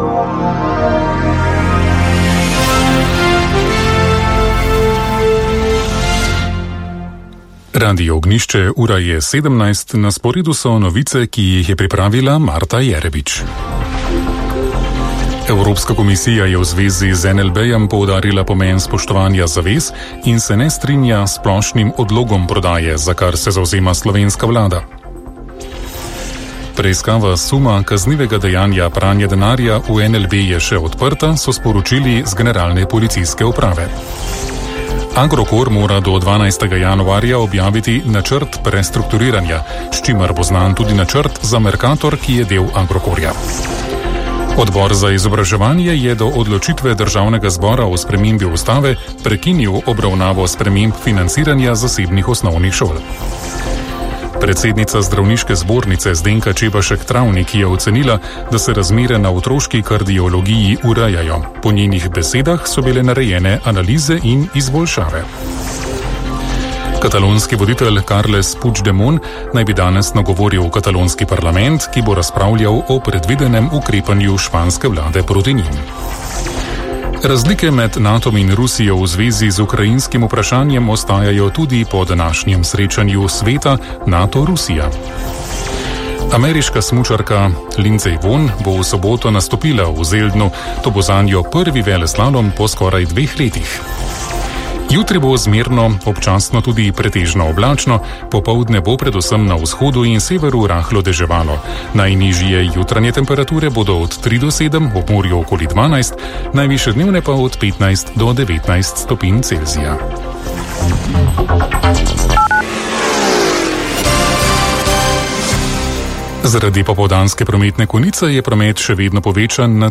Radio Ognišče, ura je 17, na sporedu so novice, ki jih je pripravila Marta Jerebič. Evropska komisija je v zvezi z NLB-jem poudarila pomen spoštovanja zavez in se ne strinja s splošnim odlogom prodaje, za kar se zavzema slovenska vlada. Preiskava suma kaznivega dejanja pranja denarja v NLB je še odprta, so sporočili z Generalne policijske uprave. Agrokor mora do 12. januarja objaviti načrt prestrukturiranja, s čimer bo znan tudi načrt za Mercator, ki je del Agrokorja. Odbor za izobraževanje je do odločitve Državnega zbora o spremembi ustave prekinil obravnavo sprememb financiranja zasebnih osnovnih šol. Predsednica zdravniške zbornice Zdenka Čebašek-Travnik je ocenila, da se razmere na otroški kardiologiji urejajo. Po njenih besedah so bile narejene analize in izboljšave. Katalonski voditelj Carles Puigdemont naj bi danes nagovoril katalonski parlament, ki bo razpravljal o predvidenem ukrepanju španske vlade proti njim. Razlike med NATO-om in Rusijo v zvezi z ukrajinskim vprašanjem ostajajo tudi po današnjem srečanju sveta NATO-Rusija. Ameriška smučarka Lindsey Vonn bo v soboto nastopila v Zeldnu, to bo zanjo prvi veleslalom po skoraj 2 letih. Jutri bo zmerno, občasno tudi pretežno oblačno, popoldne bo predvsem na vzhodu in severu rahlo deževalo. Najnižje jutranje temperature bodo od 3 do 7, ob morju okoli 12, najvišje dnevne pa od 15 do 19 stopinj Celzija. Zaradi popoldanske prometne konice je promet še vedno povečan na